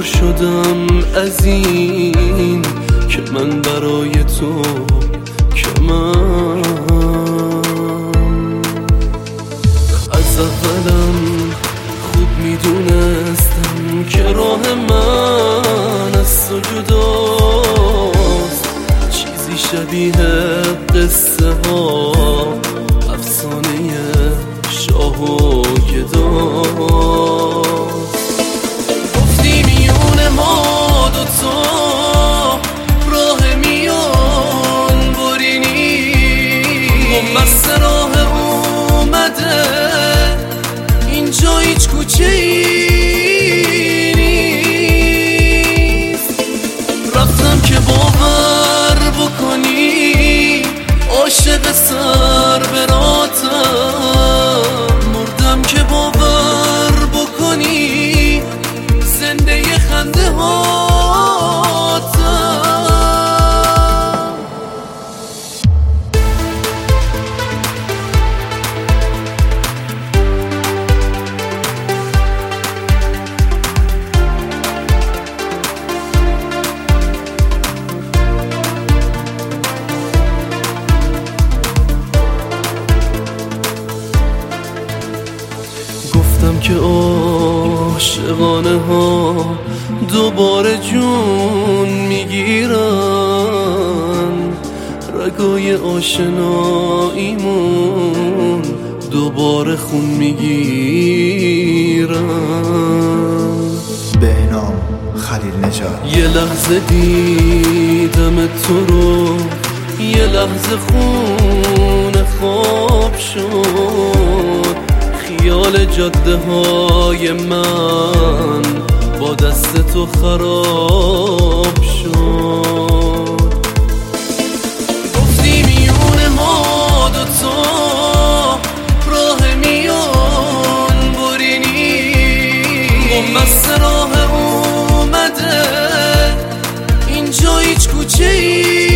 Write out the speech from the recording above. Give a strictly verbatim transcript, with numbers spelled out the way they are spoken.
پر شدم از این که من برای تو که من از اولم خوب میدونستم که راه من از تو جداست، چیزی شبیه قصه ها افسانه شاه و گداست. گفتی میون ما دوتا راه میان برینی، بومبست راه اومده اینجا هیچ کوچه ای نیست. رفتم که باور بکنی عاشق سر براتم، مردم که باور بکنی زنده خنده هاتم. گفتم که عاشقانه ها دوباره جون میگیرن، رگای آشناییمون دوباره خون میگیرن. بهنام خلیل نژاد. یه لحظه دیدم تو رو، یه لحظه خون خواب شد، خیال جاده های من با دست تو خراب شد. گفتی میون ما دوتا راه میان برینی، بومبست راه اومده اینجا هیچ کوچه ای